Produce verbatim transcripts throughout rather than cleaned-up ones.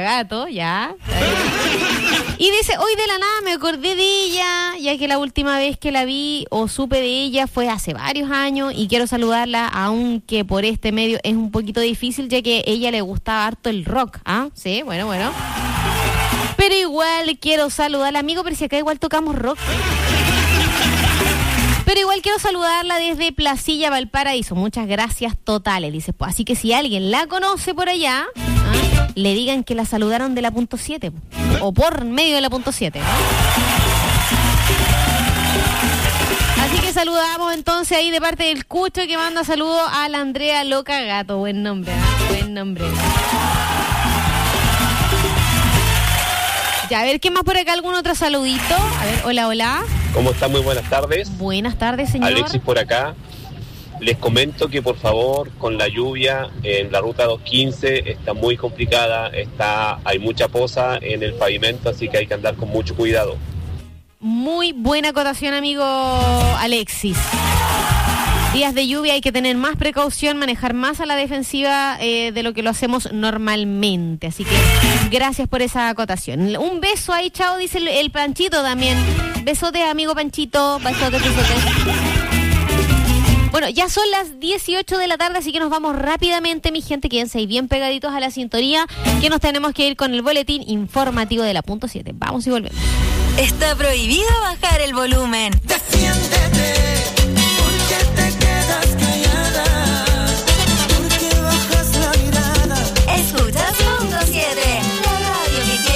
Gato, ya. Y dice, hoy de la nada me acordé de ella, ya que la última vez que la vi o supe de ella fue hace varios años y quiero saludarla, aunque por este medio es un poquito difícil, ya que a ella le gustaba harto el rock, ¿ah? Sí, bueno, bueno. Pero igual quiero saludarla, amigo, pero si acá igual tocamos rock. Pero igual quiero saludarla desde Placilla Valparaíso. Muchas gracias totales, dice. Pues, así que si alguien la conoce por allá, ¿ah? le digan que la saludaron de la punto siete. O por medio de la punto siete. Así que saludamos entonces ahí de parte del Cucho, que manda saludos a la Andrea Loca Gato. Buen nombre, ¿eh? Buen nombre. Ya, a ver, ¿qué más por acá? ¿Algún otro saludito? A ver, hola, hola. ¿Cómo están? Muy buenas tardes. Buenas tardes, señor. Alexis por acá. Les comento que por favor, con la lluvia en la ruta doscientos quince está muy complicada, está, hay mucha poza en el pavimento, así que hay que andar con mucho cuidado. Muy buena acotación, amigo Alexis. Días de lluvia, hay que tener más precaución, manejar más a la defensiva eh, de lo que lo hacemos normalmente. Así que gracias por esa acotación. Un beso ahí, chao, dice el, el Panchito también. Besotes, amigo Panchito. Besotes, besotes. Bueno, ya son las dieciocho de la tarde, así que nos vamos rápidamente, mi gente. Quédense ahí bien pegaditos a la sintonía, que nos tenemos que ir con el boletín informativo de la punto siete. Vamos y volvemos. Está prohibido bajar el volumen. Defiéndete, porque te quedas callada, porque bajas la mirada. Escuchas punto siete, la radio que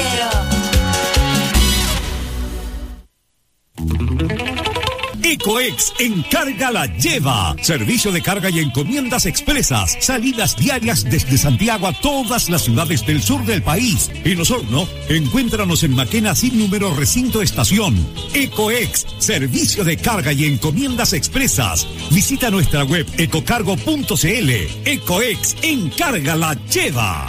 quiero. Ecoex Encarga la Lleva. Servicio de carga y encomiendas expresas. Salidas diarias desde Santiago a todas las ciudades del sur del país. En Osorno, encuéntranos en Maquena sin número recinto estación. Ecoex, servicio de carga y encomiendas expresas. Visita nuestra web ecocargo punto cl. Ecoex Encarga la Lleva.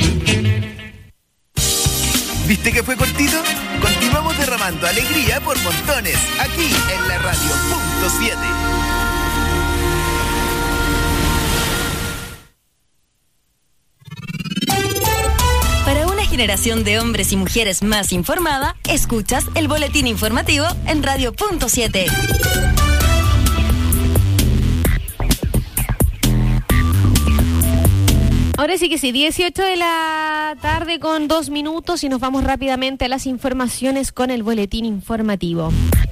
¿Viste que fue cortito? Continuamos derramando alegría por montones, aquí en la radio punto siete. Para una generación de hombres y mujeres más informada, escuchas el boletín informativo en radio punto siete. Ahora sí que sí, dieciocho de la tarde con dos minutos y nos vamos rápidamente a las informaciones con el boletín informativo.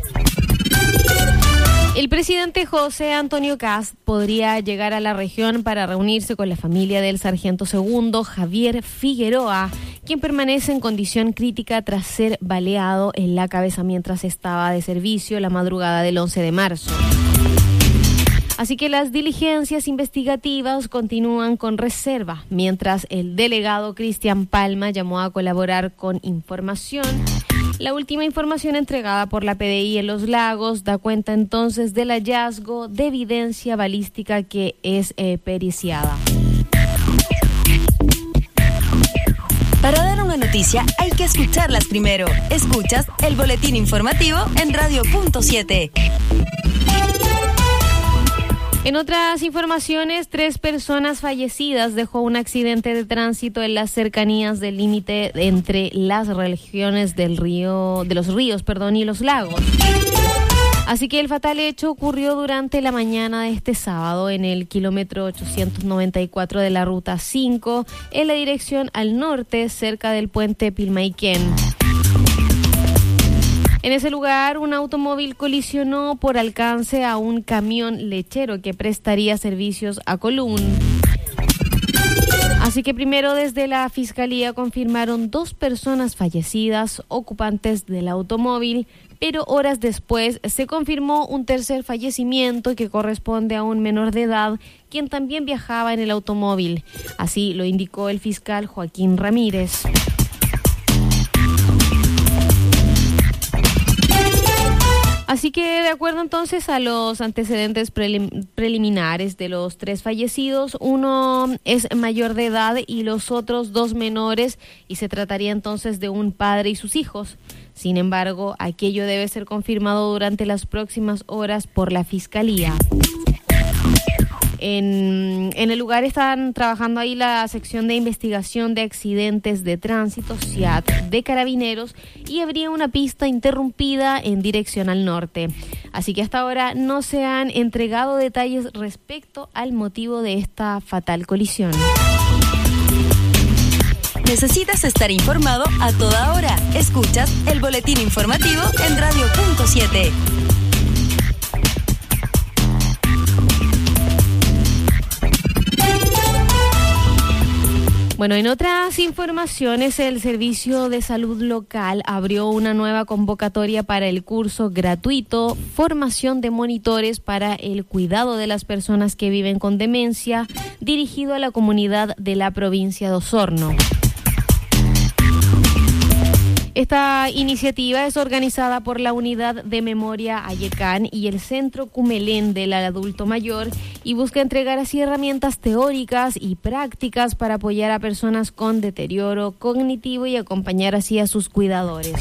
El presidente José Antonio Kast podría llegar a la región para reunirse con la familia del sargento segundo Javier Figueroa, quien permanece en condición crítica tras ser baleado en la cabeza mientras estaba de servicio la madrugada del once de marzo. Así que las diligencias investigativas continúan con reserva, mientras el delegado Cristian Palma llamó a colaborar con información. La última información entregada por la P D I en Los Lagos da cuenta entonces del hallazgo de evidencia balística que es eh, periciada. Para dar una noticia hay que escucharlas primero. Escuchas el boletín informativo en radio punto siete. En otras informaciones, tres personas fallecidas dejó un accidente de tránsito en las cercanías del límite entre las regiones del río, de los ríos, perdón, y los lagos. Así que el fatal hecho ocurrió durante la mañana de este sábado en el kilómetro ochocientos noventa y cuatro de la ruta cinco, en la dirección al norte, cerca del puente Pilmaiquén. En ese lugar, un automóvil colisionó por alcance a un camión lechero que prestaría servicios a Colún. Así que primero desde la Fiscalía confirmaron dos personas fallecidas ocupantes del automóvil, pero horas después se confirmó un tercer fallecimiento que corresponde a un menor de edad, quien también viajaba en el automóvil. Así lo indicó el fiscal Joaquín Ramírez. Así que de acuerdo entonces a los antecedentes prelim- preliminares de los tres fallecidos, uno es mayor de edad y los otros dos menores, y se trataría entonces de un padre y sus hijos. Sin embargo, aquello debe ser confirmado durante las próximas horas por la Fiscalía. En, en el lugar están trabajando ahí la sección de investigación de accidentes de tránsito, S I A T, de Carabineros, y habría una pista interrumpida en dirección al norte. Así que hasta ahora no se han entregado detalles respecto al motivo de esta fatal colisión. ¿Necesitas estar informado a toda hora? Escuchas el boletín informativo en Radio Punto siete. Bueno, en otras informaciones, el Servicio de Salud Local abrió una nueva convocatoria para el curso gratuito Formación de Monitores para el Cuidado de las Personas que Viven con Demencia, dirigido a la comunidad de la provincia de Osorno. Esta iniciativa es organizada por la Unidad de Memoria Ayecán y el Centro Cumelén del Adulto Mayor y busca entregar así herramientas teóricas y prácticas para apoyar a personas con deterioro cognitivo y acompañar así a sus cuidadores.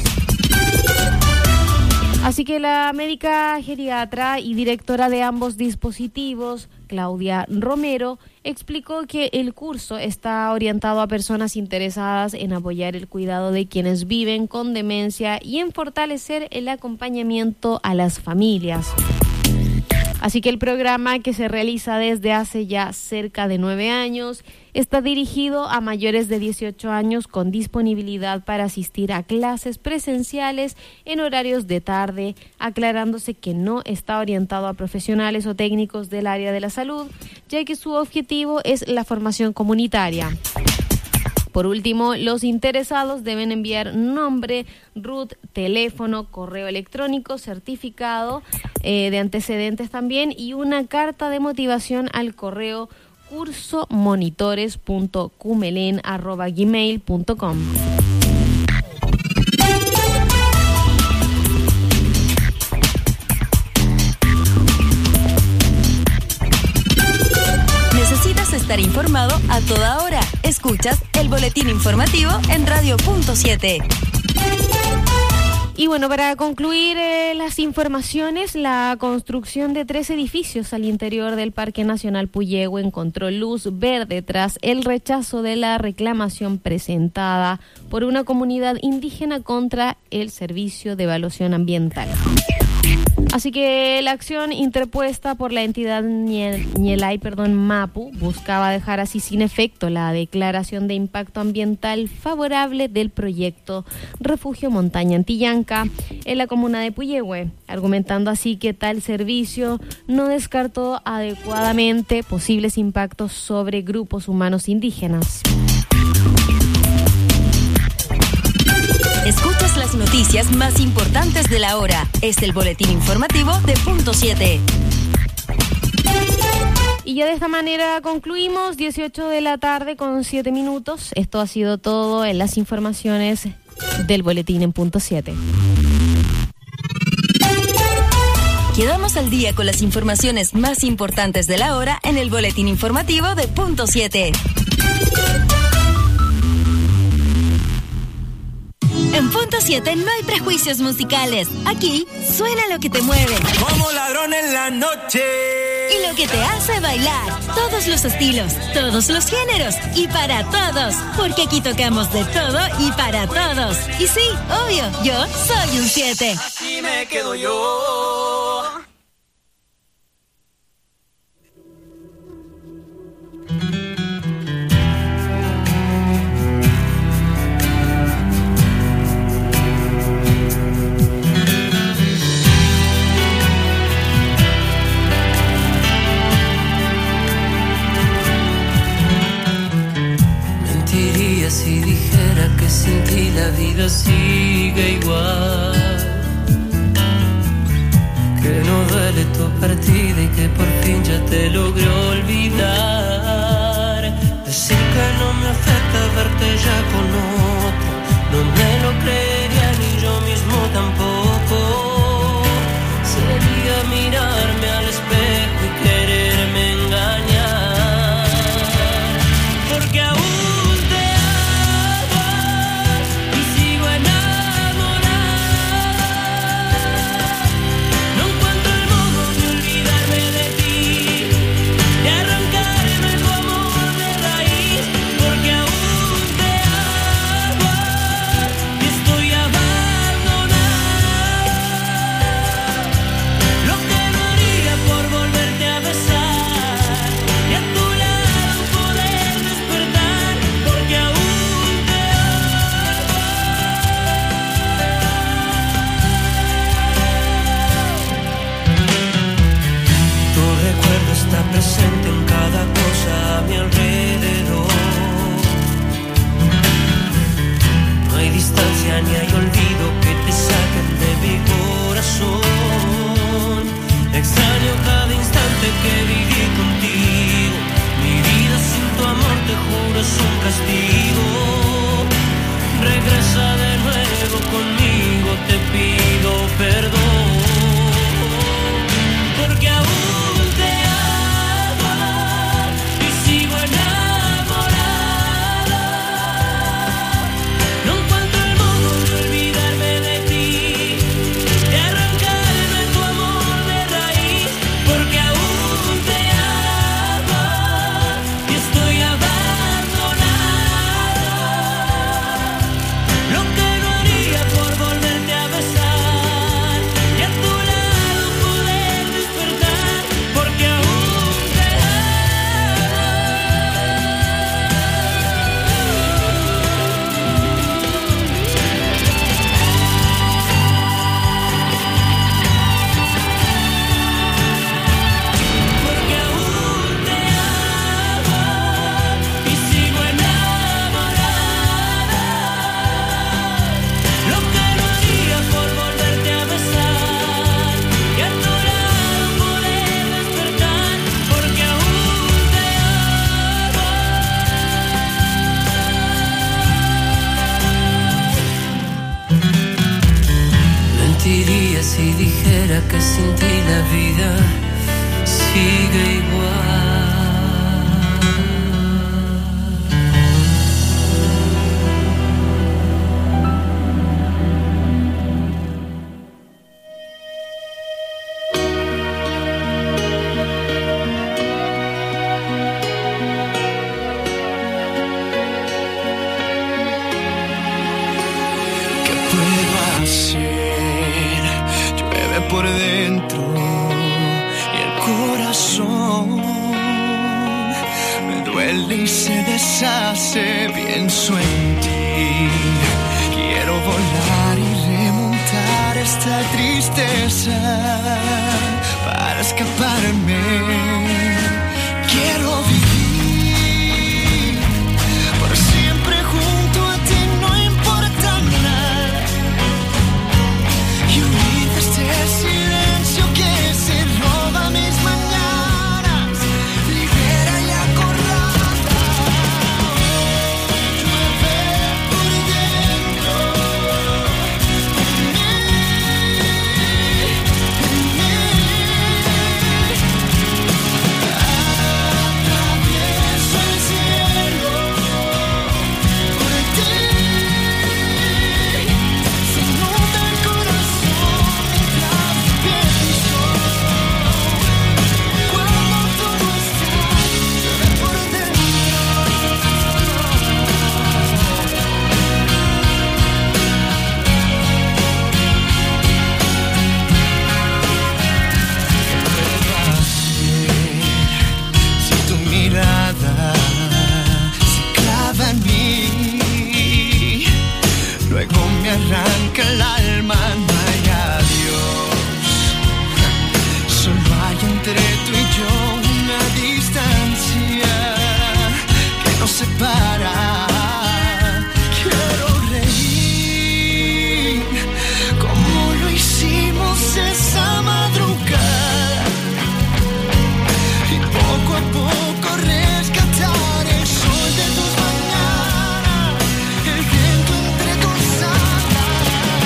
Así que la médica geriatra y directora de ambos dispositivos, Claudia Romero, explicó que el curso está orientado a personas interesadas en apoyar el cuidado de quienes viven con demencia y en fortalecer el acompañamiento a las familias. Así que el programa, que se realiza desde hace ya cerca de nueve años, está dirigido a mayores de dieciocho años con disponibilidad para asistir a clases presenciales en horarios de tarde, aclarándose que no está orientado a profesionales o técnicos del área de la salud, ya que su objetivo es la formación comunitaria. Por último, los interesados deben enviar nombre, R U T, teléfono, correo electrónico, certificado eh, de antecedentes también y una carta de motivación al correo cursomonitores punto cumelen arroba gmail punto com. ¿Necesitas estar informado a toda hora? Escuchas el boletín informativo en Radio Punto siete. Y bueno, para concluir eh, las informaciones, la construcción de tres edificios al interior del Parque Nacional Puyehue encontró luz verde tras el rechazo de la reclamación presentada por una comunidad indígena contra el Servicio de Evaluación Ambiental. Así que la acción interpuesta por la entidad Ñelay, perdón, Mapu, buscaba dejar así sin efecto la declaración de impacto ambiental favorable del proyecto Refugio Montaña Antillanca en la comuna de Puyehue, argumentando así que tal servicio no descartó adecuadamente posibles impactos sobre grupos humanos indígenas. Escuchas las noticias más importantes de la hora. Es el boletín informativo de Punto siete. Y ya de esta manera concluimos, dieciocho de la tarde con siete minutos. Esto ha sido todo en las informaciones del boletín en Punto siete. Quedamos al día con las informaciones más importantes de la hora en el boletín informativo de Punto siete. En Punto siete no hay prejuicios musicales. Aquí suena lo que te mueve. Como ladrón en la noche. Y lo que te hace bailar. Todos los estilos, todos los géneros y para todos. Porque aquí tocamos de todo y para todos. Y sí, obvio, yo soy un siete. Así me quedo yo. Si dijera que sin ti la vida sigue igual, que no duele tu partida y que por fin ya te logré olvidar, decir que no me afecta verte ya con otro, no me lo creería ni yo mismo tampoco, sería mirarme al espejo y quererme engañar, porque aún Ya distancia ni hay olvido que te saquen de mi corazón. Extraño cada instante que viví contigo. Mi vida sin tu amor, te juro, es un castigo. Regresa de nuevo conmigo, te pido perdón. Porque aún te amo y sigo enamorada. No encuentro el modo de olvidarme de ti, de arrancarme tu amor de raíz. Porque aún te amo y estoy abandonada. Lo que no haría por volverte a besar y a tu lado poder despertar. Porque aún te Porque aún te amo y sigo enamorada. Lo que no haría por volverte a besar y a tu lado poder despertar. Porque aún te amo. Mentiría si dijera que sin ti la vida sigue igual. ¿Qué puedo hacer? Llueve por dentro y el corazón me duele y se deshace. Pienso en ti, quiero volar y remontar esta tristeza para escaparme. Quiero vivir por siempre junto a ti, no importa nada. Y huir de este silencio que se roba mis mañanas, libera y acorrala. Llueve por dentro de mí, de mí. Atravieso el cielo por ti. Se inunda el corazón mientras pienso. Cuando tú no estás, llueve por dentro. ¿Qué puedo hacer si tu mirada se clava en mí? Luego me arranca el alma, no hay adiós. Solo hay entre tú y yo una distancia que nos separa. Quiero reír como lo hicimos esa madrugada y poco a poco rescatar el sol de tus mañanas, el viento entre tus alas.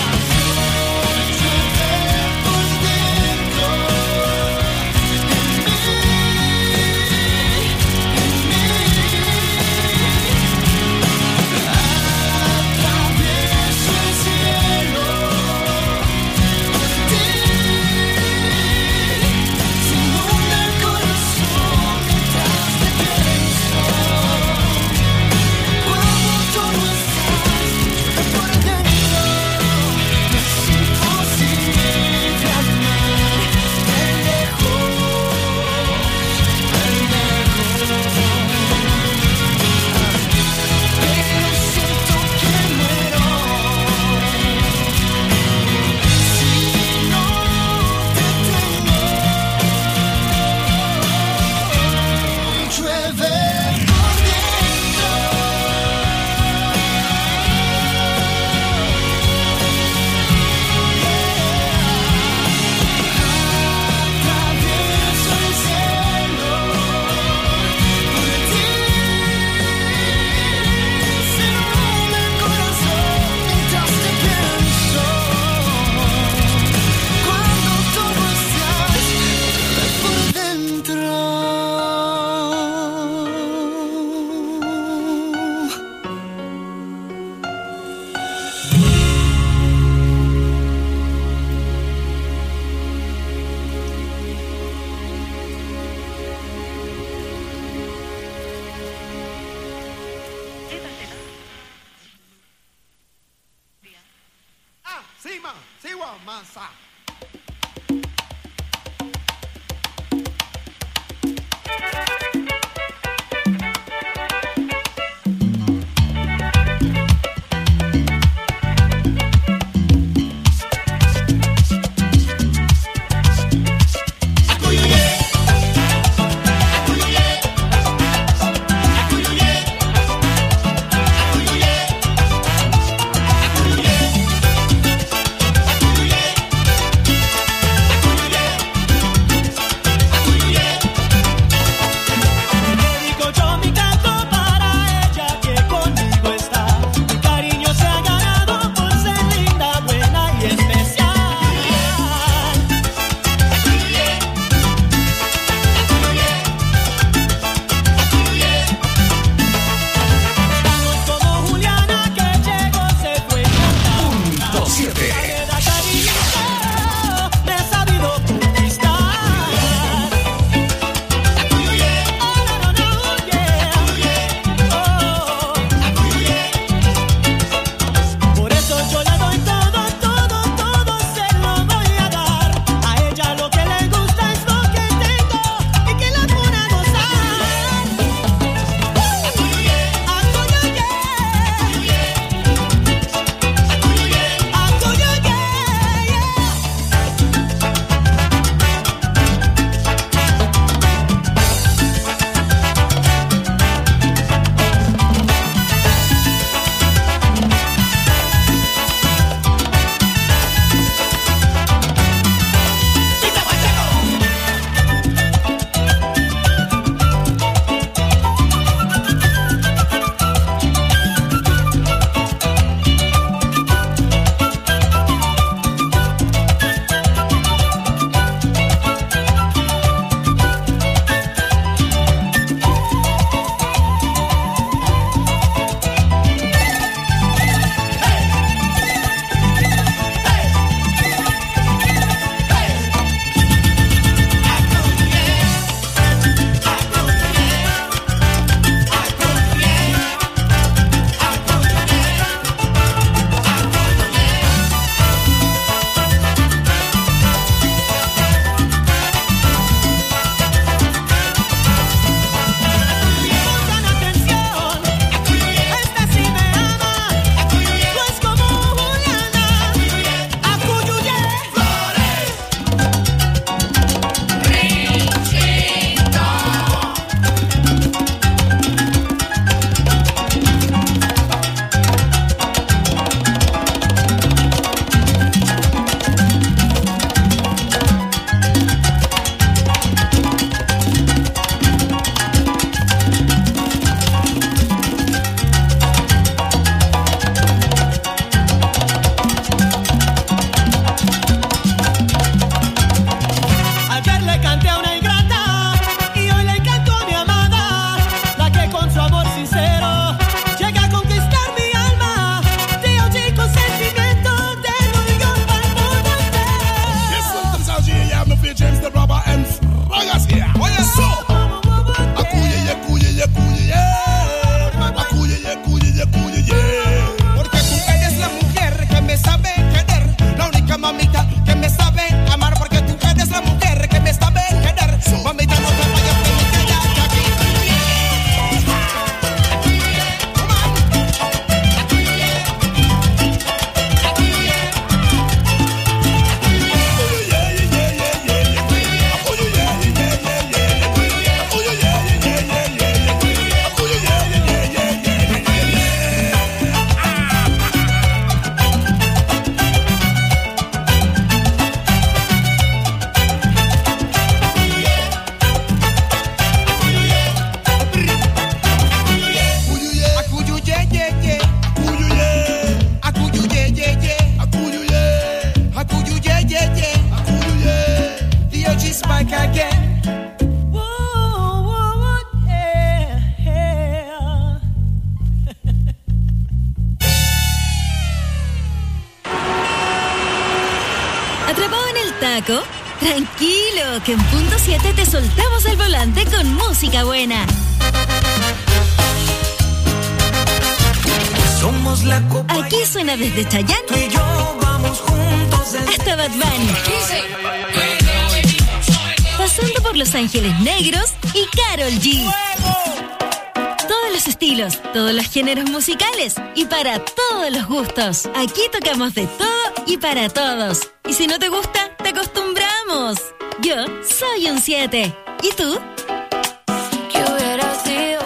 Llueve por dentro de mí, de mí. Sima, Siwa, Masa. taco? Tranquilo, que en punto siete te soltamos el volante con música buena. Somos la copa. Aquí suena desde Chayanne. Tú y yo vamos juntos hasta Bad Bunny. Pasando por Los Ángeles Negros y Karol G. Todos los estilos, todos los géneros musicales y para todos los gustos. Aquí tocamos de todo y para todos. Y si no te gusta, te acostumbramos. Yo soy un siete. ¿Y tú? ¿Qué hubiera sido?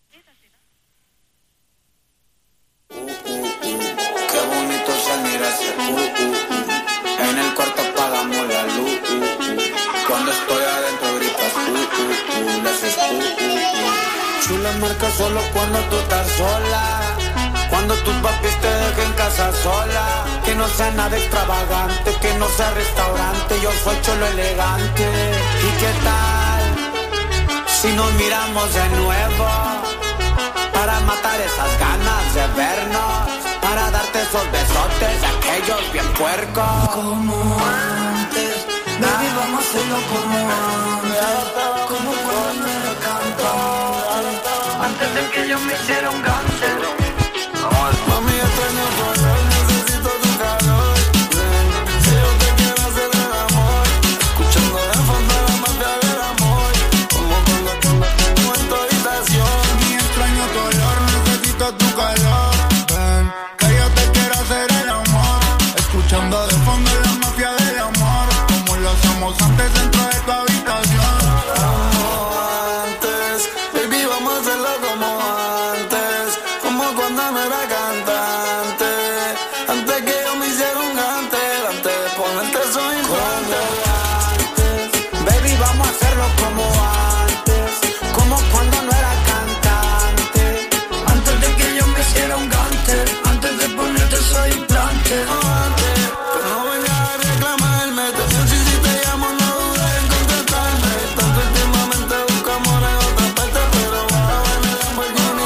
Qué bonito se mira ese uh, uh, uh. En el cuarto apagamos la luz uh, uh. Cuando estoy adentro gritas uh, uh, uh. Le haces uh, uh, uh. Chula marca solo cuando tú estás sola. Cuando tus papis te dejen casa sola. Que no sea nada extravagante, que no sea restaurante. Yo soy cholo elegante. ¿Y qué tal si nos miramos de nuevo? Para matar esas ganas de vernos, para darte esos besotes de aquellos bien puercos. como antes, baby, vamos a hacerlo como antes. Como cuando era cantante, antes de que yo me hiciera un gante. Mami, extraño tu olor, necesito tu calor. Si yo te quiero hacer el amor, escuchando de fondo la mafia del amor. Como cuando como en tu habitación. Mami, extraño tu olor, necesito tu calor. Ven, que yo te quiero hacer el amor, escuchando de fondo la mafia del amor. Como lo hacemos antes dentro de tu habitación. Como antes, baby, vamos a hacerlo como antes. Como cuando no era cantante, antes que yo me hiciera un gante, antes de ponerte soy infante. Baby, vamos a hacerlo como antes, como cuando no era cantante, antes de que yo me hiciera un gante, antes de ponerte soy implante. antes. Pero no vengas a reclamarme, atención si si te llamo no dudes en contestarme. Tanto últimamente busco amor en otra parte, pero ahora en el Lamborghini.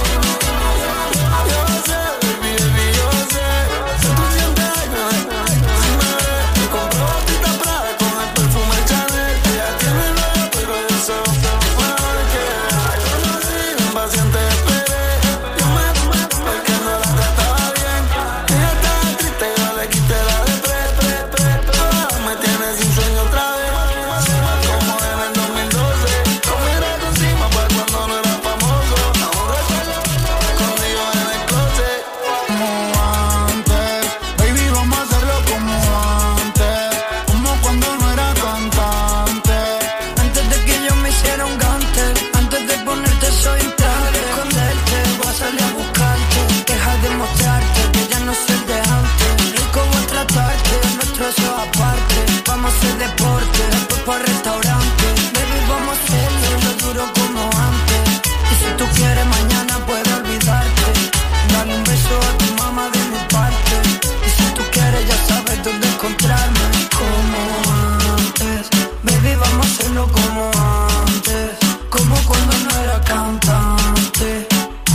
Yo sé, baby, baby, yo sé. Si tú sientes algo, si me ves, me compro botita Prada con el perfume Chanel. Ella tiene novio, pero yo sé mejor que yo no soy impaciente, esperé. Yo me fui porque no la trataba bien. Ella estaba triste, yo le quité la de pre, pre, pre, pre. Ahora me tiene sin sueño otra vez. Como en el dos mil doce, como era tu encima, pues cuando no era famoso. Aún recuerdo conmigo en el closet. Como antes, baby, vamos a hacerlo como antes. Como cuando no era cantante. Antes de que yo me hiciera un gante, antes de ponerte soy implante. Esconderte, voy a salir a buscarte. Deja de mostrarte que ya no soy de antes. Rico voy a tratarte, nuestro eso aparte. Vamos a hacer deporte, después para restaurante. Baby, vamos a hacerlo lo duro como antes. Y si tú quieres mañana puedes olvidarte. Dale un beso a tu mamá de mi parte. Y si tú quieres ya sabes dónde encontrarme. Como antes, baby, vamos a hacerlo como antes. Como cuando no era cantante.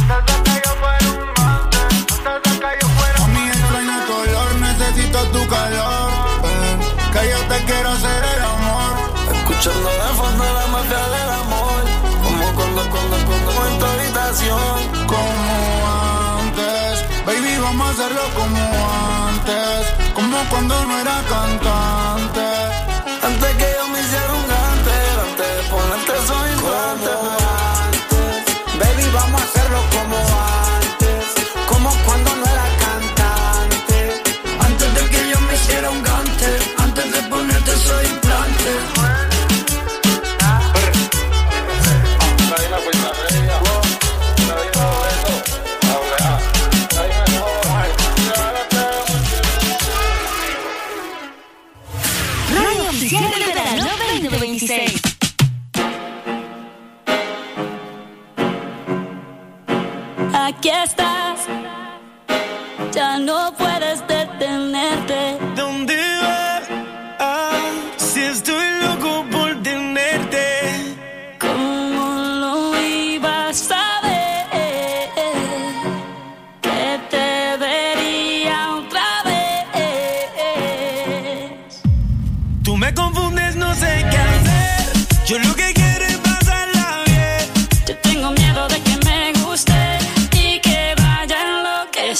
Mami, extraño tu olor, necesito tu calor. Ven, que yo te quiero hacer el amor, Escuchando de fondo la mafia del amor. Como cuando, cuando, cuando en tu habitación. como antes. Baby, vamos a hacerlo como antes. Como cuando no era cantante. Antes que yo me hiciera un gante, antes de ponerte soy infante. Baby, vamos a hacerlo como antes, como cuando no era cantante. Antes de que yo me hiciera un gante, antes de ponerte soy implante. Radio Oficial del Verano veinte veintiséis. Aquí estás, ya no puedes detenerte. ¿Dónde vas? Ah, si estoy loco por tenerte. ¿Cómo lo ibas a ver? Que te vería otra vez. Tú me confundes, no sé qué hacer. Yo lo que quiero es pasarla bien. Yo tengo miedo de que me guste y que vaya a enloquecer.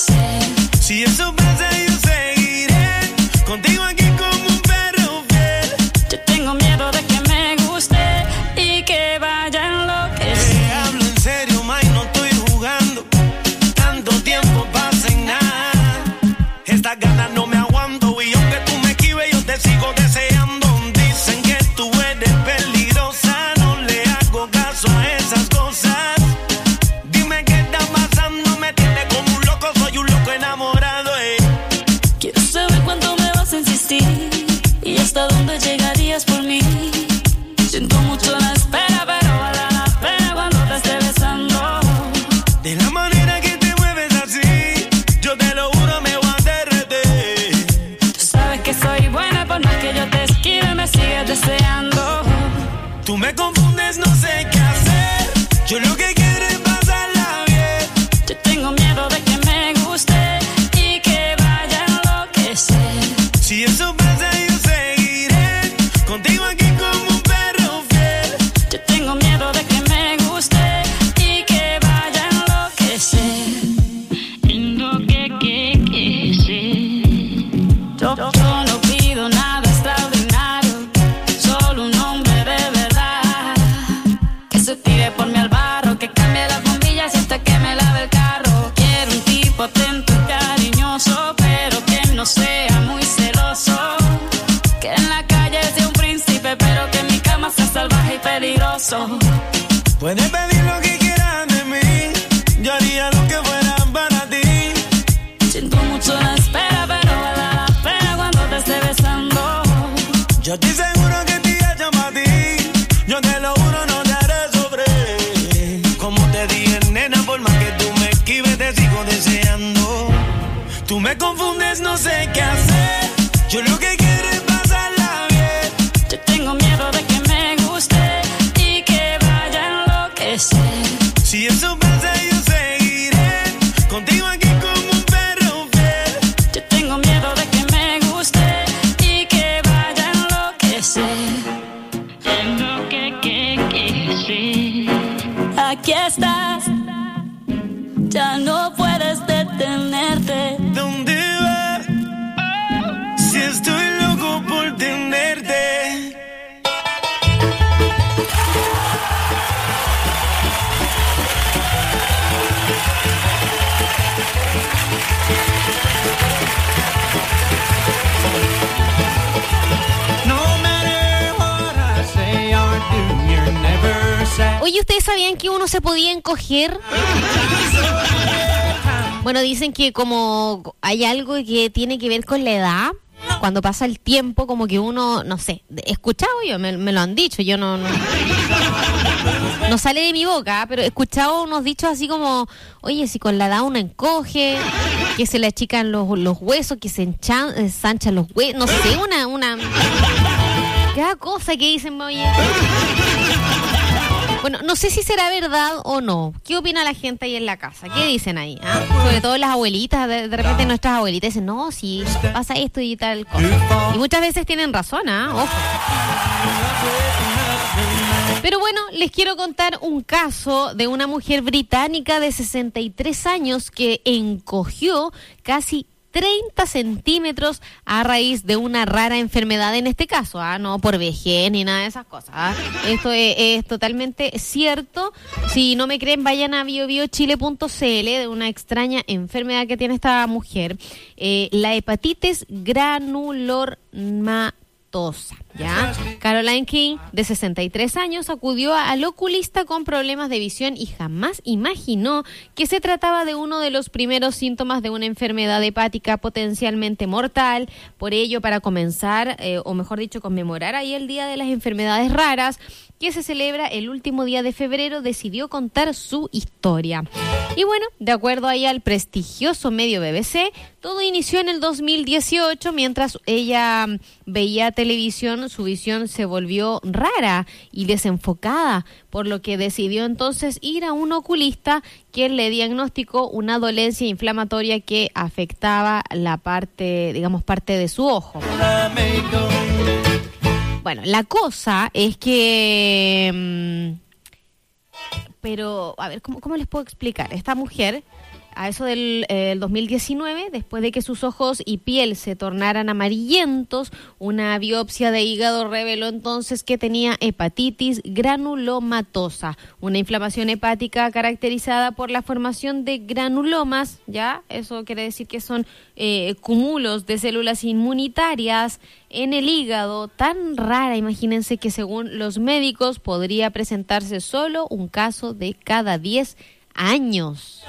eso pasa yo seguiré contigo aquí como un perro fiel. Yo tengo miedo de que me guste y que vaya a enloquecer. Te hablo en serio, ma, y no estoy jugando. Tanto tiempo pasa en nada. Estas ganas no me aguanto y aunque tú me esquives yo te sigo deseando. Dicen que tú eres peligrosa, no le hago caso a esas cosas. Dime qué está pasando, me tiene como un loco, soy un loco enamorado, eh. Quiero saber cuánto me vas a insistir y hasta dónde llegarías por mí. Siento mucho la espera, pero vale la pena cuando te esté besando. De la manera que te mueves así, yo te lo juro me voy a derretir. Tú sabes que soy buena, por más que yo te esquive, me sigues deseando. Tú me confundes, no sé qué hacer. Yo lo que quiero es pasarla bien. Yo tengo miedo de que me guste y que vaya a enloquecer. Si eso pasa yo seguiré contigo aquí como un perro fiel. Yo tengo miedo de que me guste y que vaya a enloquecer. Enloquecer. Yo, yo no pido nada extraordinario, solo un hombre de verdad que se tire por mí al barro, que cambie las bombillas hasta que me lave el carro. Quiero un tipo atento y cariñoso, pero que no sea muy celoso, que en la calle sea un príncipe, pero que en mi cama sea salvaje y peligroso. Puedes pedir lo que quieras de mí, yo haría lo que fuera para ti. Siento mucho la espera, pero vale la pena cuando te esté besando. Yo estoy seguro que te llamo a ti, yo te lo juro no te haré sobre. Como te dije, nena, por más que tú me esquives te sigo deseando. Tú me confundes, no sé qué hacer. Yo lo que quiero es pasarla bien. Yo tengo miedo de que me guste y que vaya a enloquecer. Si eso pasa yo seguiré contigo aquí como un perro fiel. Yo tengo miedo de que me guste y que vaya a enloquecer. Enloquecer. Aquí estás, ya no puedes detenerte. ¿Dónde vas? Si estoy loco por tenerte. Oye, ¿ustedes sabían que uno se podía encoger? Bueno, dicen que como hay algo que tiene que ver con la edad, cuando pasa el tiempo, como que uno, no sé, he escuchado yo, me, me lo han dicho, yo no, no, no sale de mi boca, pero he escuchado unos dichos así como, oye, si con la edad uno encoge, que se le achican los, los huesos, que se enchan, ensanchan los huesos, no sé, una, una, cada cosa que dicen, oye. Bueno, no sé si será verdad o no. ¿Qué opina la gente ahí en la casa? ¿Qué dicen ahí? ¿Ah? Sobre todo las abuelitas, de, de repente nuestras abuelitas dicen, no, si pasa esto y tal cosa. Y muchas veces tienen razón, ¿ah? Ojo. Pero bueno, les quiero contar un caso de una mujer británica de sesenta y tres años que encogió casi treinta centímetros a raíz de una rara enfermedad en este caso, ¿ah? No por vejez ni nada de esas cosas, ¿ah? Esto es, es totalmente cierto. Si no me creen, vayan a bio bio chile punto c l de una extraña enfermedad que tiene esta mujer, eh, la hepatitis granulomatosa. ¿Ya? Caroline King, de sesenta y tres años, acudió al oculista con problemas de visión y jamás imaginó que se trataba de uno de los primeros síntomas de una enfermedad hepática potencialmente mortal. Por ello, para comenzar, eh, o mejor dicho, conmemorar ahí el Día de las Enfermedades Raras, que se celebra el último día de febrero, decidió contar su historia. Y bueno, de acuerdo ahí al prestigioso medio B B C, todo inició en el dos mil dieciocho, mientras ella veía televisión, su visión se volvió rara y desenfocada, por lo que decidió entonces ir a un oculista, quien le diagnosticó una dolencia inflamatoria que afectaba la parte, digamos, parte de su ojo. Bueno, la cosa es que... Mmm, pero, a ver, ¿cómo, ¿cómo les puedo explicar? Esta mujer a eso del eh, el dos mil diecinueve, después de que sus ojos y piel se tornaran amarillentos, una biopsia de hígado reveló entonces que tenía hepatitis granulomatosa, una inflamación hepática caracterizada por la formación de granulomas, ¿ya? Eso quiere decir que son eh, cúmulos de células inmunitarias en el hígado, tan rara, imagínense que según los médicos podría presentarse solo un caso de cada diez años.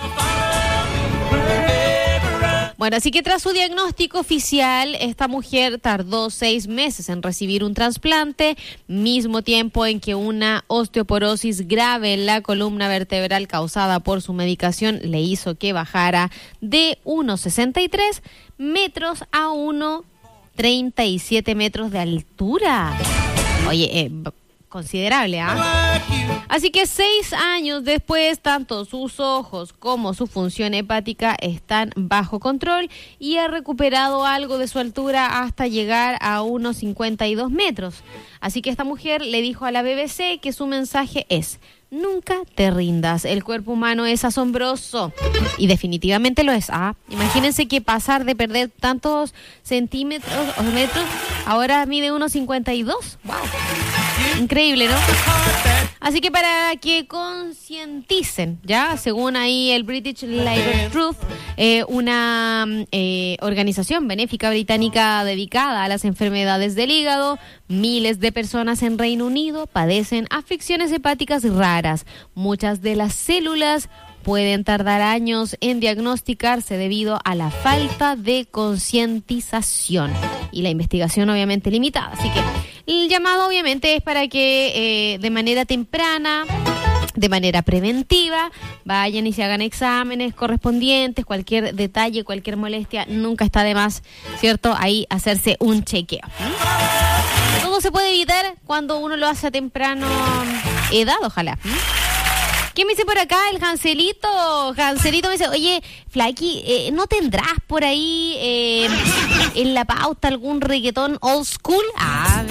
Bueno, así que tras su diagnóstico oficial, esta mujer tardó seis meses en recibir un trasplante, mismo tiempo en que una osteoporosis grave en la columna vertebral causada por su medicación le hizo que bajara de uno coma sesenta y tres metros a uno coma treinta y siete metros de altura. Oye, eh, considerable, ¿ah? Así que seis años después, tanto sus ojos como su función hepática están bajo control y ha recuperado algo de su altura hasta llegar a unos cincuenta y dos metros. Así que esta mujer le dijo a la B B C que su mensaje es: nunca te rindas, el cuerpo humano es asombroso. Y definitivamente lo es. Ah, imagínense que pasar de perder tantos centímetros o metros, ahora mide uno cincuenta y dos. ¡Wow! Increíble, ¿no? Así que para que concienticen, ya, según ahí el British Labour Truth, eh, una eh, organización benéfica británica dedicada a las enfermedades del hígado, miles de personas en Reino Unido padecen afecciones hepáticas raras. Muchas de las células pueden tardar años en diagnosticarse debido a la falta de concientización y la investigación obviamente limitada. Así que el llamado obviamente es para que eh, de manera temprana, de manera preventiva, vayan y se hagan exámenes correspondientes, cualquier detalle, cualquier molestia, nunca está de más, ¿cierto? Ahí hacerse un chequeo. ¿Mm? Todo se puede evitar cuando uno lo hace a temprano edad, ojalá. ¿Mm? ¿Qué me dice por acá? El Hanselito. Hanselito me dice, oye, Flaky, eh, ¿no tendrás por ahí eh, en la pauta algún reggaetón old school? Ah,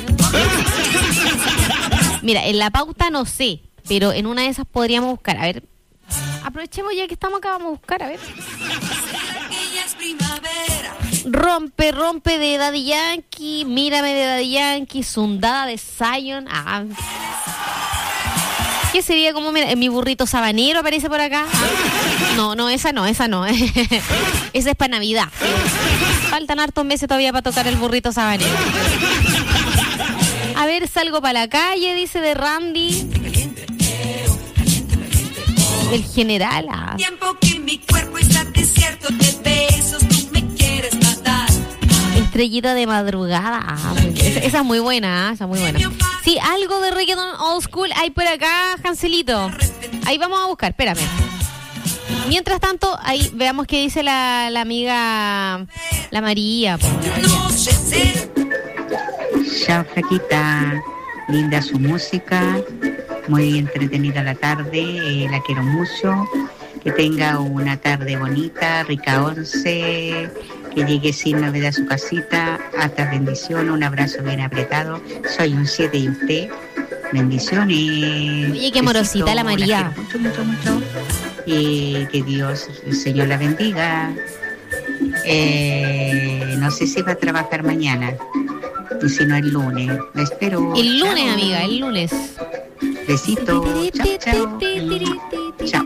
mira, en la pauta no sé, pero en una de esas podríamos buscar. A ver, aprovechemos ya que estamos acá, vamos a buscar, a ver. Rompe, rompe de Daddy Yankee, mírame de Daddy Yankee, Sundada de Zion. Ah, ¿qué sería como mira, mi burrito sabanero aparece por acá? No, no, esa no, esa no. Esa es para Navidad. Faltan hartos meses todavía para tocar el burrito sabanero. A ver, salgo para la calle, dice de Randy. El general. Ah. Tiempo que mi cuerpo está desierto de besos, tú me quieres matar. Estrellita de madrugada. Ah, esa, esa es muy buena, ¿eh? Esa es muy buena. Sí, algo de reggaeton old school hay por acá, Hanselito. Ahí vamos a buscar, espérame. Mientras tanto, ahí veamos qué dice la, la amiga, la María. Chao, Flaquita. Linda su música. Muy entretenida la tarde. Eh, la quiero mucho. Que tenga una tarde bonita, rica once. Que llegue sin novedad a su casita. Hasta bendiciones. Un abrazo bien apretado. Soy un siete y usted. Bendiciones. Oye, qué amorosita Besito, la María. La mucho, mucho, mucho. Y que Dios, el Señor la bendiga. Eh, no sé si va a trabajar mañana. Y si no, el lunes. La espero. El lunes, chao. Amiga, el lunes. Besito. Chao, chao. Chao.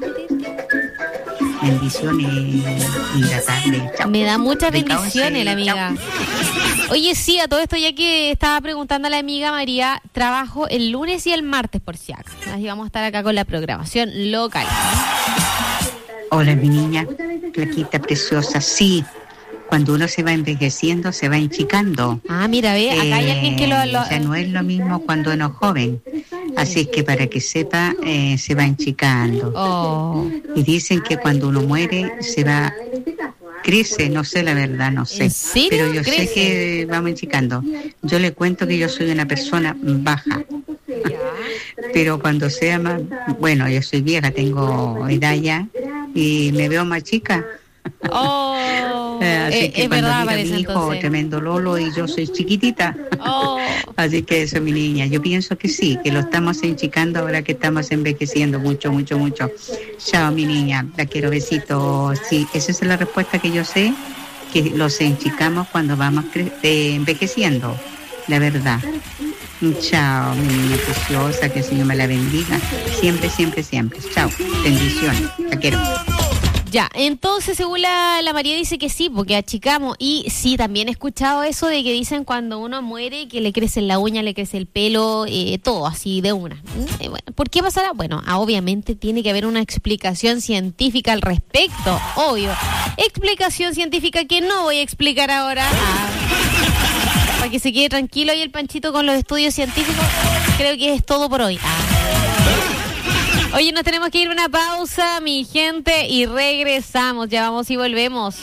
Bendiciones. Linda tarde. Chao. Me da muchas Rica bendiciones, once. la amiga. Chao. Oye, sí, a todo esto, ya que estaba preguntando a la amiga María, trabajo el lunes y el martes por si acaso. Así vamos a estar acá con la programación local. Hola, mi niña. Flaquita preciosa. Sí. Cuando uno se va envejeciendo, se va enchicando. Ah, mira, ve, acá hay alguien que lo... lo... Ya no es lo mismo cuando uno es joven. Así es que para que sepa, eh, se va enchicando. Oh. Y dicen que cuando uno muere, se va... Crece, no sé la verdad, no sé. ¿En serio? Pero yo ¿Crece? sé que vamos enchicando. Yo le cuento que yo soy una persona baja. Pero cuando sea más... Bueno, yo soy vieja, tengo edad ya. Y me veo más chica. Oh. Eh, así Eh, que es cuando verdad, mira a parece, mi hijo, entonces. tremendo Lolo, y yo soy chiquitita. Oh. Así que eso, mi niña. Yo pienso que sí, que lo estamos enchicando ahora que estamos envejeciendo mucho, mucho, mucho. Chao, mi niña. La quiero, besitos. Sí, esa es la respuesta que yo sé, que los enchicamos cuando vamos cre- eh, envejeciendo. La verdad. Chao, mi niña preciosa, que el Señor me la bendiga. Siempre, siempre, siempre. Chao. Bendiciones. La quiero. Ya, entonces según la, la María dice que sí, porque achicamos. Y sí, también he escuchado eso de que dicen cuando uno muere que le crece la uña, le crece el pelo, eh, todo así de una. Eh, bueno, ¿por qué pasará? Bueno, ah, obviamente tiene que haber una explicación científica al respecto, obvio. Explicación científica que no voy a explicar ahora. Ah, para que se quede tranquilo ahí el Panchito con los estudios científicos. Creo que es todo por hoy. Ah. Oye, nos tenemos que ir a una pausa, mi gente, y regresamos. Ya vamos y volvemos.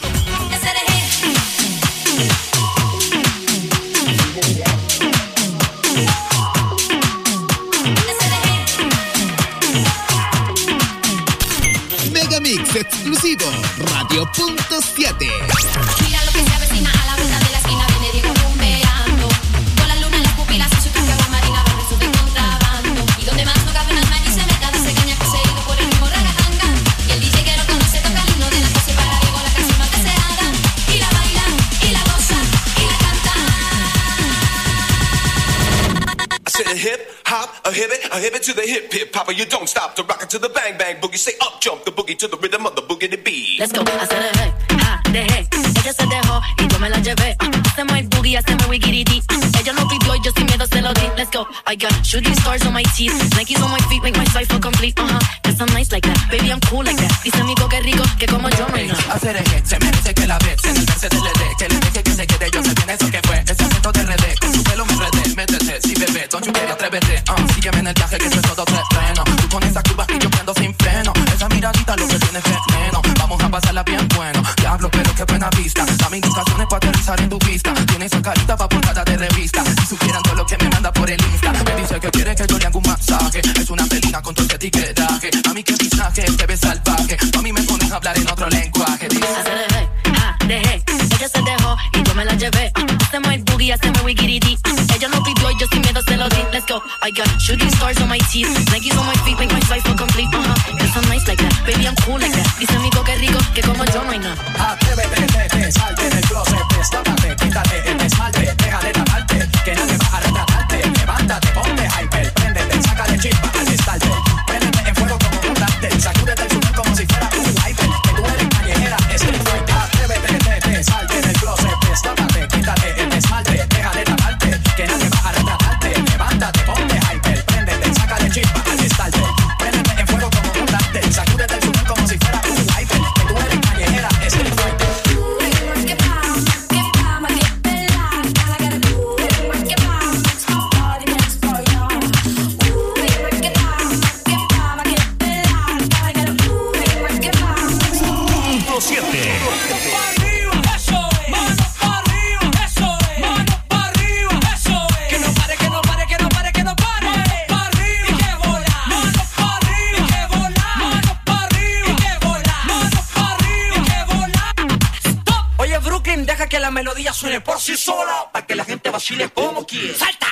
Megamix exclusivo, Radio Punto siete. Mira lo que se avecina a la vuelta de la esquina, viene Diego rumbeando. Con la luna en las pupilas y su traje agua marina, donde sube contrabando. Y donde más no cabe un alma ni se meta, dice caña poseído por el mismo ragatanga. Y el D J que lo conoce toca el himno de la cosa y para Diego la canción más deseada. Y la baila, y la goza, y la canta. I said hip hop, a hip it, a hip it to the hip hip hopper. You don't stop to rock it to the bang bang boogie. Say up jump the boogie to the rhythm of the boogie to beat. Let's go, hacer el hey, ja, dejé. Ella se dejó y yo me la llevé. Uh, hacemos el boogie, hacemos wigirity. Uh, ella no pidió y yo sin miedo se lo di. Let's go, I got shooting stars on my teeth. Nikes on my feet make my cipher complete. Uh-huh, cause I'm nice like that, baby I'm cool like that. Dice amigo que rico, que como yo no hay nada. Hacer el hit, se merece que la ve. En el verse del E D, que le deje que se quede. Yo sé bien eso que fue, ese acento de R D. Con su pelo me enredé, métete, sí bebé. Don't you dare, atrévete. Uh, sígueme en el viaje que esto es todo terreno. Tú con esa curva y yo prendo sin freno. Esa miradita lo que tiene veneno. Vamos a pasarla bien bueno. Diablo, pero qué buena vista. Dame indicaciones para aterrizar en tu pista. Tiene esa carita pa' portada de revista. Si supieran todo lo que me manda por el Insta. Me dice que quiere que yo le haga un masaje. Es una felina con todo ese etiquetaje. A mí que pisaje, te ves salvaje. A mí me pones a hablar en otro lenguaje. Dice hacer el hey, ja, dejé. Ella se dejó y yo me la llevé. Uh, hacemos el boogie, hacemos wigirity. Uh, ella no pidió y yo sin miedo se lo di. Let's go, I got shooting stars on my teeth. Nikes on my feet make my cipher complete. Uh-huh, cause I'm nice like that, baby I'm cool like that. Dice amigo que rico, que como yo no hay nada. atrévete, vete, salte del closet, destápate, quítate el esmalte, deja de taparte, que nadie va a retratarte. Levántate, ponte hyper, préndete, sácale chispa al starter. Préndete en fuego como un láser, sacúdete el sudor como si fuera un wiper. Que tú eres callejera, es el fuerte. Atrévete, vete, salte del closet, destápate, quítate el esmalte, deja de taparte, que nadie va a retratarte. Levántate, ponte hyper, préndete, sácale chispa al starter. Préndete en fuego como un láser, sacúdete el sudor como si fuera un wiper. Que tú eres callejera, es el fuerte. Deja que la melodía suene por sí sola, para que la gente vacile como quiere. ¡Salta!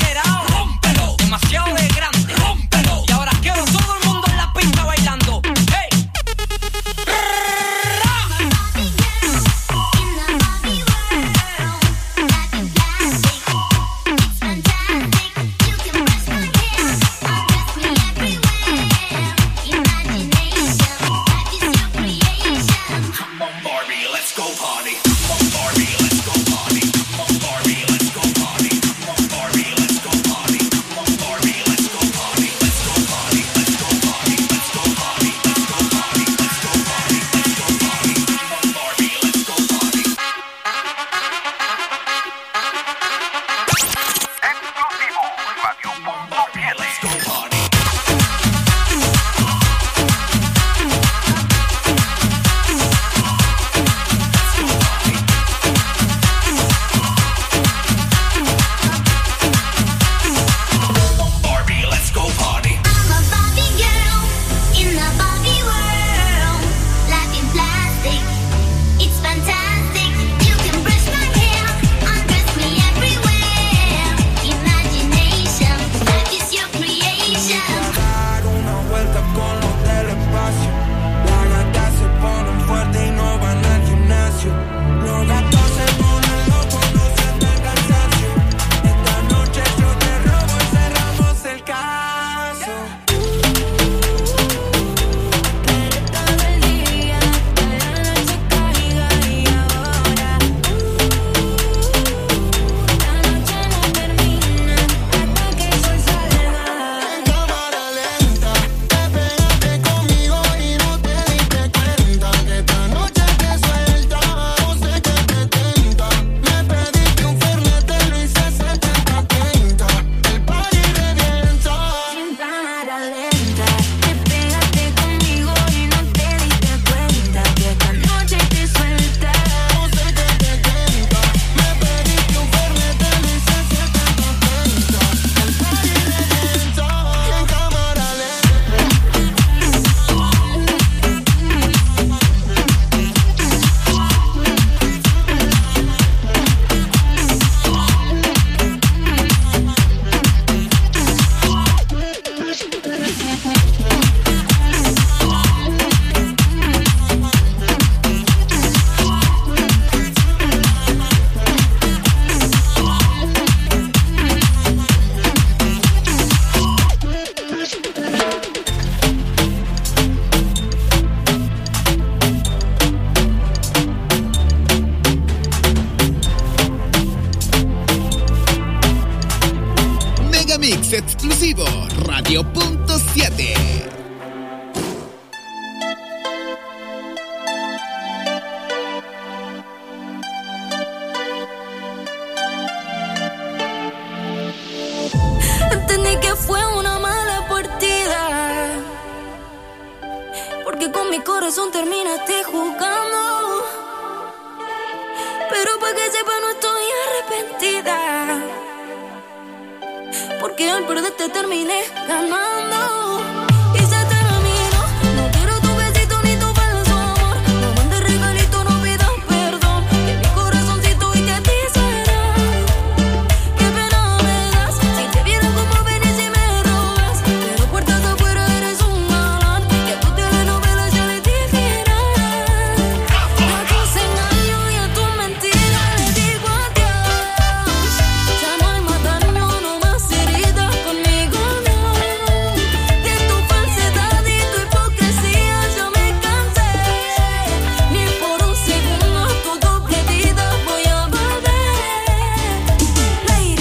Demasiado de grande, rómpelo. Y ahora quiero todo el mundo en la pista bailando. Radio punto siete. Entendí que fue una mala partida, porque con mi corazón terminaste jugando. Pero para que sepa no estoy arrepentida, porque al perderte terminé ganando. Y se terminó. No quiero tu besito ni tu falso amor. No mandes regalito, no pidas perdón. Que mi corazoncito hoy te dicerá. Qué pena me das. Si te vieran como venís y me robas. Pero puertas afuera eres un galán. Que a tu telenovela ya le dijera. A tus engaños y a tu mentira le digo adiós. Ya no hay más daño, no más heridas conmigo, no. De tu falsedad y tu hipocresía yo me cansé. Ni por un segundo a tu doble vida voy a volver. Lady.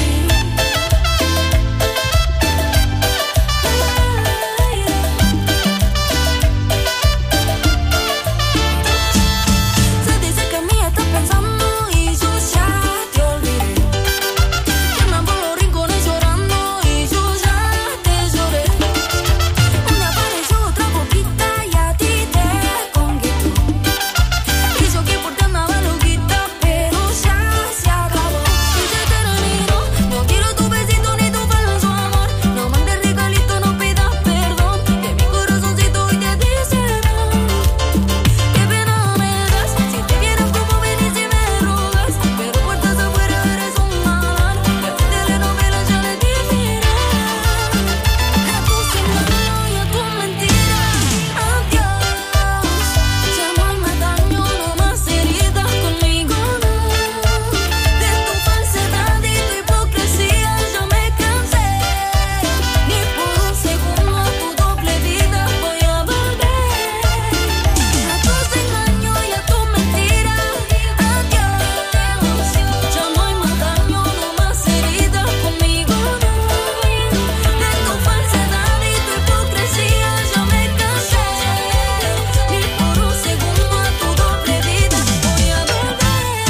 Se dice que en mí estás pensando y yo ya te olvidé. Que andan por los rincones llorando y yo ya te lloré. Me apareció otra boquita y a ti te conquistó. Y yo que por ti andaba loquita, pero ya se acabó. Y se terminó. No quiero tu besito ni tu falso amor. No mandes regalito, no pidas perdón. Que mi corazoncito hoy te dice no. Qué pena me das. Si te vieran como venís y me rogas. Pero puertas afuera eres un galán. Que a tu telenovela ya le dijera. A tus engaños y a tu mentira. Adiós. Ya no hay más daño, no más heridas conmigo, no. De tu falsedad y tu hipocresía yo me cansé. Ni por un segundo a tu doble vida voy a volver. A tus engaños y a tu mentira. Adiós. Ya no hay más daño, no más heridas conmigo, no. De tu falsedad y tu hipocresía yo me cansé. Ni por un segundo a tu doble vida voy a volver.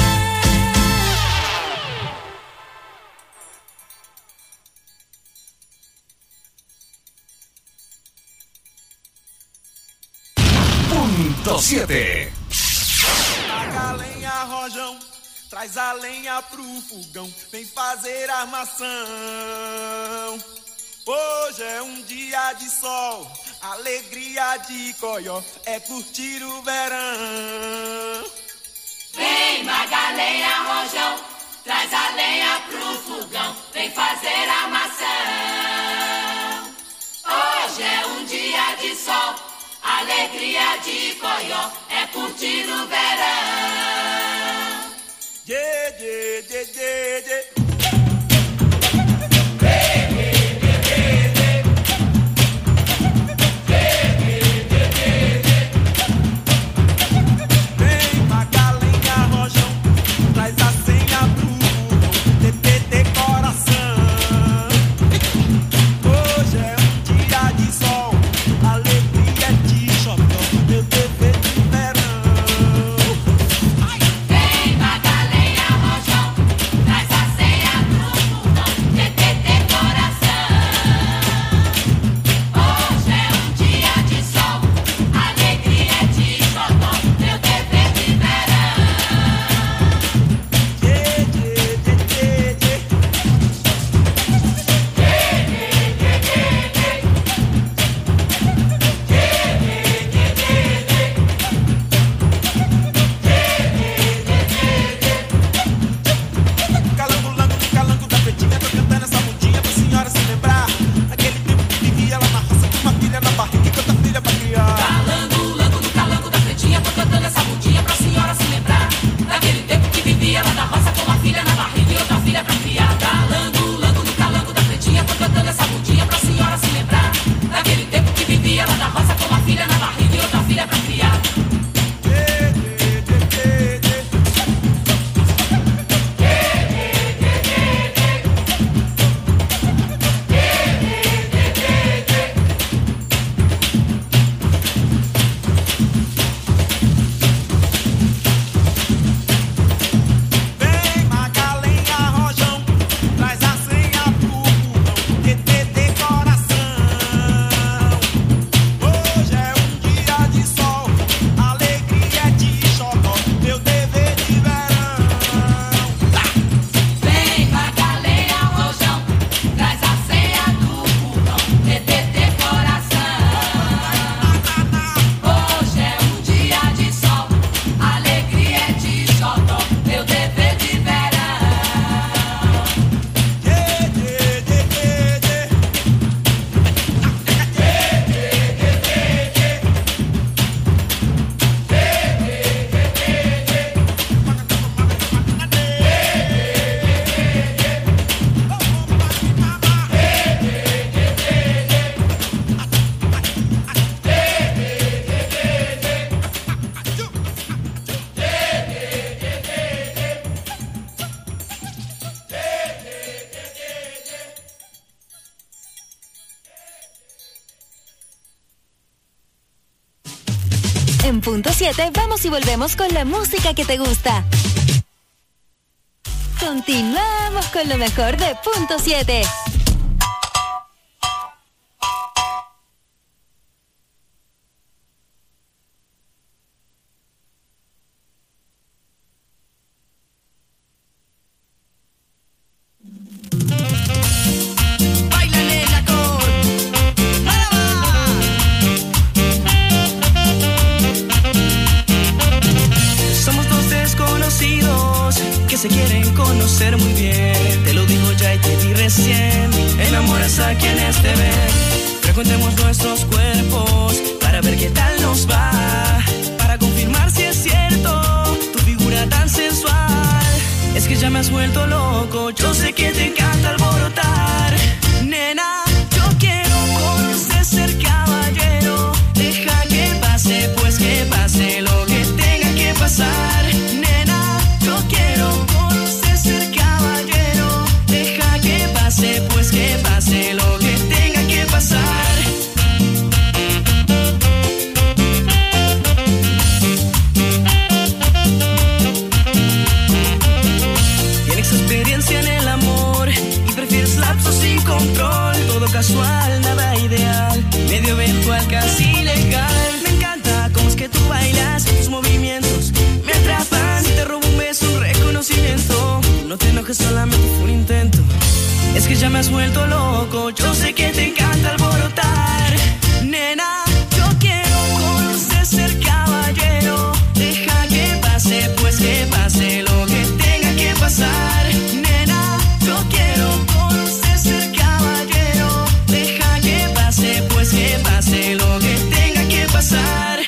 Punto siete. Taca a lenha, rojão, traz a lenha pro fogão, vem fazer armação. Hoje é um dia de sol, alegria de coió, é curtir o verão. Vem, Magalenha, rojão, traz a lenha pro fogão, vem fazer armação. Hoje é um dia de sol, alegria de coió, é curtir o verão. Yeah, yeah, yeah, yeah, yeah. Vem, Magalenha, rojão, traz a senha pro fogão, T T T coração. Hoje é um dia de sol, alegria de chocó, eu te vejo no verão. Vem, Magalenha, rojão, traz a En Punto siete vamos y volvemos con la música que te gusta. Continuamos con lo mejor de Punto siete. Se quieren conocer muy bien, te lo digo ya y te di recién. Enamoras a quienes te ven. Frecuentemos nuestros cuerpos para ver qué tal nos va, para confirmar si es cierto tu figura tan sensual. Es que ya me has vuelto loco, yo sé que te encanta alborotar. Nena, yo quiero conocer ser caballero. Deja que pase, pues que pase lo que tenga que pasar. Nena, yo quiero pues que pase lo que tenga que pasar. Tienes experiencia en el amor y prefieres lapsos sin control. Todo casual, nada ideal, medio eventual, casi legal. Me encanta cómo es que tú bailas, tus movimientos me atrapan. Te robo un beso, un reconocimiento. No te enojes, solamente fue un intento. Es que ya me has vuelto loco, yo sé que te encanta alborotar. Nena, yo quiero conocer ser caballero. Deja que pase, pues que pase lo que tenga que pasar. Nena, yo quiero conocer ser caballero. Deja que pase, pues que pase lo que tenga que pasar.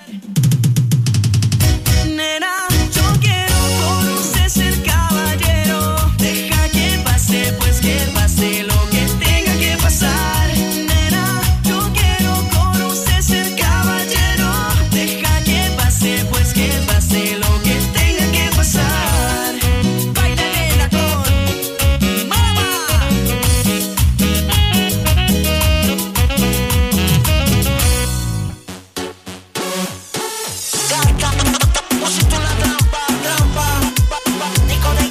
Nena, yo quiero conocer ser caballero. Deja que pase, pues que pase lo que tenga que pasar. Nena, yo quiero conocer ser caballero. Deja que pase, pues que pase lo que tenga que pasar. Baila nena con mamá. Pusiste una trampa, trampa. Nico de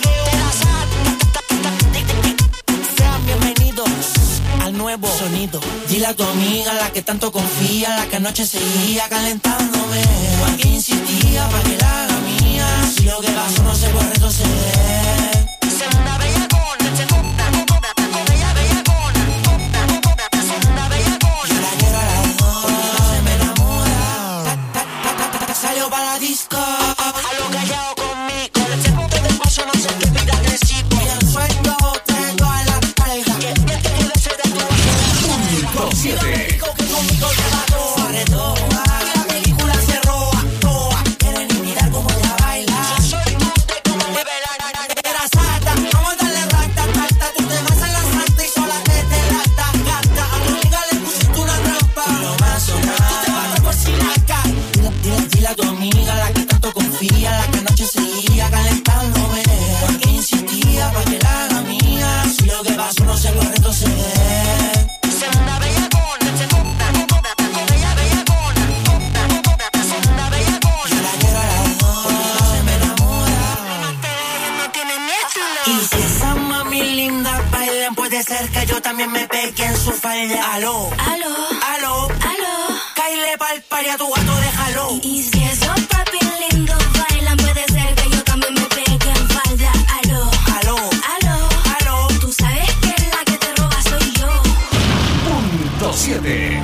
Sean bienvenidos al nuevo sonido. Dile a tu amiga, la que tanto confía, la que anoche seguía calentándome. Pa' que insistía, pa' que la haga mía. Si lo que pasó no se puede retroceder. Segunda bellacona, segunda, bella bellacona, segunda bellacona. Yo la quiero a las dos, porque no se me enamora. Salió para la disco, a lo callado conmigo. El segundo del paso no sé qué vida agresivo. Y el sueño de todas las parejas que me quiere de ser de tu Punto siete. conmigo te mató. Sobre todo, la película se roba, toa. Quieren imitar como ella baila. Yo soy monte como me ve la era sata. Vamos a darle rata, rata. Tú te vas a la santa y sola te te lata, gata. A mi amiga le pusiste una trampa. Y no va a sonar. Tú te vas a por si la cae. Dile, dile, dile a tu amiga, la que tanto confía, la que anoche seguía calentándome. Pa' que insistía, pa' que la haga mía. Si lo que pasó no se puede retroceder. Segunda bellacona, segunda, bella bellacona, segunda bellacona. Yo la quiero a las dos, porque no se me enamora. No tiene miedo. Y si esa mami linda bailan, puede ser que yo también me pegue en su falda. Aló, aló, aló, aló. Caile pa'l pari a tu gato, déjalo. Y, y si esos papi lindos bailan, puede ser que yo también me pegue en falda. Aló, aló, aló, aló. Tú sabes que la que te roba soy yo. Punto siete.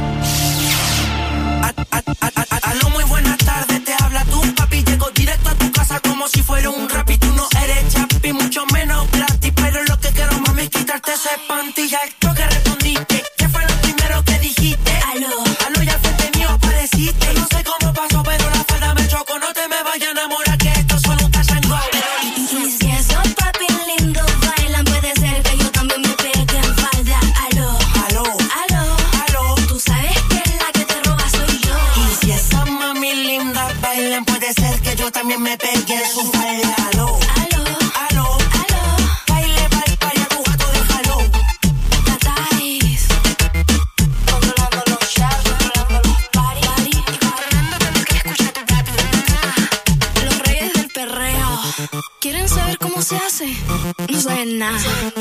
Aló, muy buenas tardes, te habla tu papi. Llego directo a tu casa como si fuera un rap. Y tú no eres chapi, mucho menos gratis. Pero lo que quiero, mami, es quitarte ese panty. Ya esto que respondiste, ¿qué fue lo primero que dijiste? Aló, aló, ya frente mío apareciste. No sé cómo pasó, pero la falda me chocó. No te me vayas a enamorar, que esto solo un tachango. y, y si esos papi lindos bailan, puede ser que yo también me pegue en falda. Aló, aló, aló, aló. Tú sabes que la que te roba soy yo. Y si esa mami linda bailan, puede ser que yo también me pegue en su falda. Aló, aló, aló, aló. Baile pa'l pari a tu gato, déjalo. Tatáis, controlando los shows, controlando los party, party. sé, no sabes nada.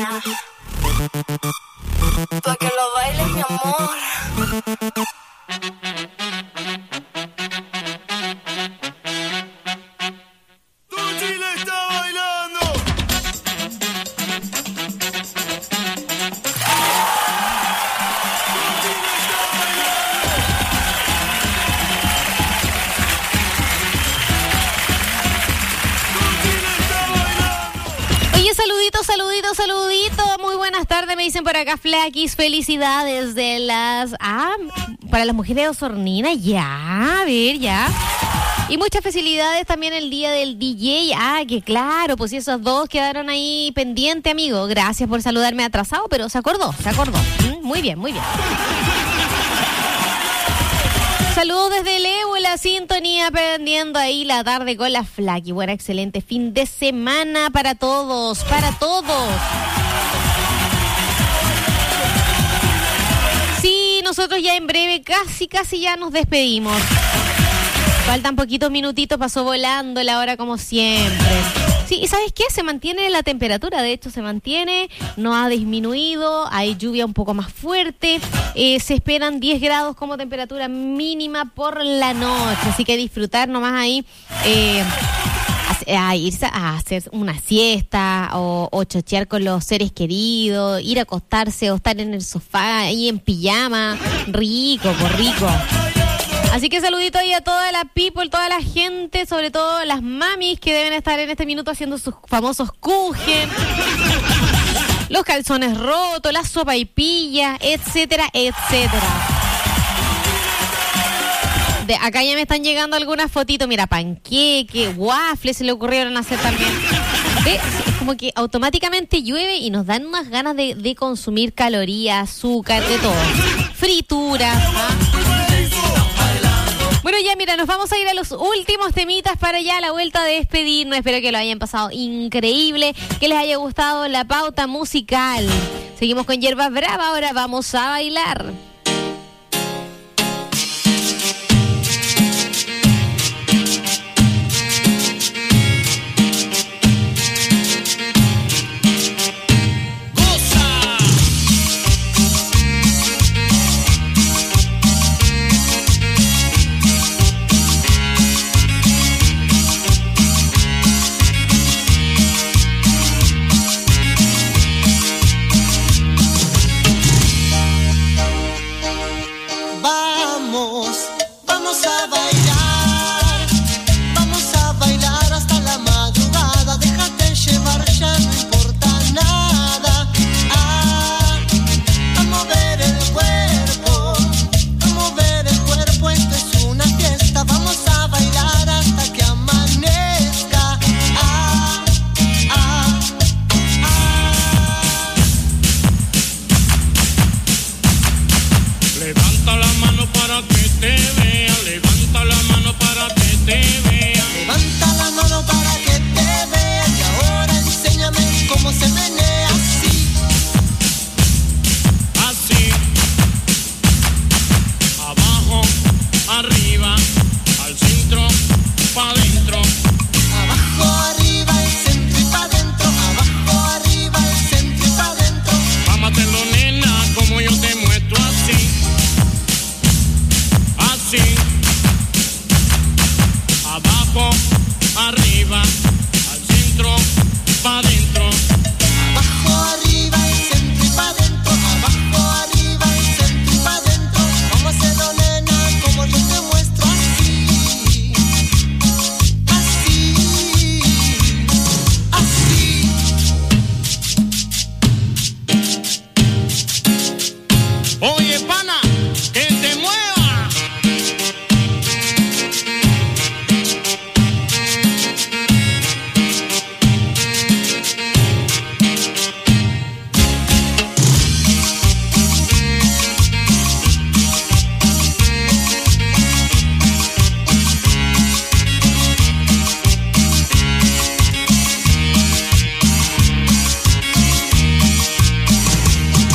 Pa' que lo bailes, mi amor. Saludito, saludito, saludito. Muy buenas tardes, me dicen por acá, Flaquis. Felicidades de las... Ah, para las mujeres de Osornina, ya, a ver, ya. Y muchas felicidades también el día del D J. Ah, que claro, pues esos dos quedaron ahí pendientes, amigo. Gracias por saludarme atrasado, pero se acordó, se acordó. ¿Mm? Muy bien, muy bien. Saludos desde Leo, la sintonía, prendiendo ahí la tarde con la Flaky. Bueno, excelente fin de semana para todos, para todos. Sí, nosotros ya en breve, casi, casi ya nos despedimos. Faltan poquitos minutitos, pasó volando la hora como siempre. Sí, ¿y sabes qué? Se mantiene la temperatura, de hecho se mantiene, no ha disminuido, hay lluvia un poco más fuerte, eh, se esperan diez grados como temperatura mínima por la noche, así que disfrutar nomás ahí, eh, a, a irse a hacer una siesta o, o chochear con los seres queridos, ir a acostarse o estar en el sofá ahí en pijama, rico, por rico. Así que saludito ahí a toda la people, toda la gente, sobre todo las mamis que deben estar en este minuto haciendo sus famosos kuchen, los calzones rotos, la sopaipilla, etcétera, etcétera. De acá ya me están llegando algunas fotitos, mira, panqueque, waffles se le ocurrieron hacer también. ¿Ve? Es como que automáticamente llueve y nos dan unas ganas de, de consumir calorías, azúcar, de todo. Frituras, ¿ah? Bueno, ya mira, nos vamos a ir a los últimos temitas para ya a la vuelta de despedirnos. Espero que lo hayan pasado increíble, que les haya gustado la pauta musical. Seguimos con Hierba Brava, ahora vamos a bailar.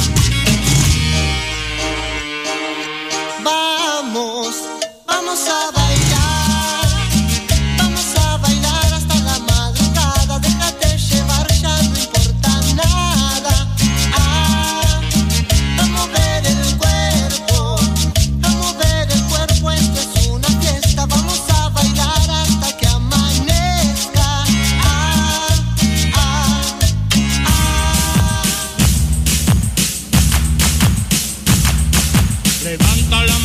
Vamos a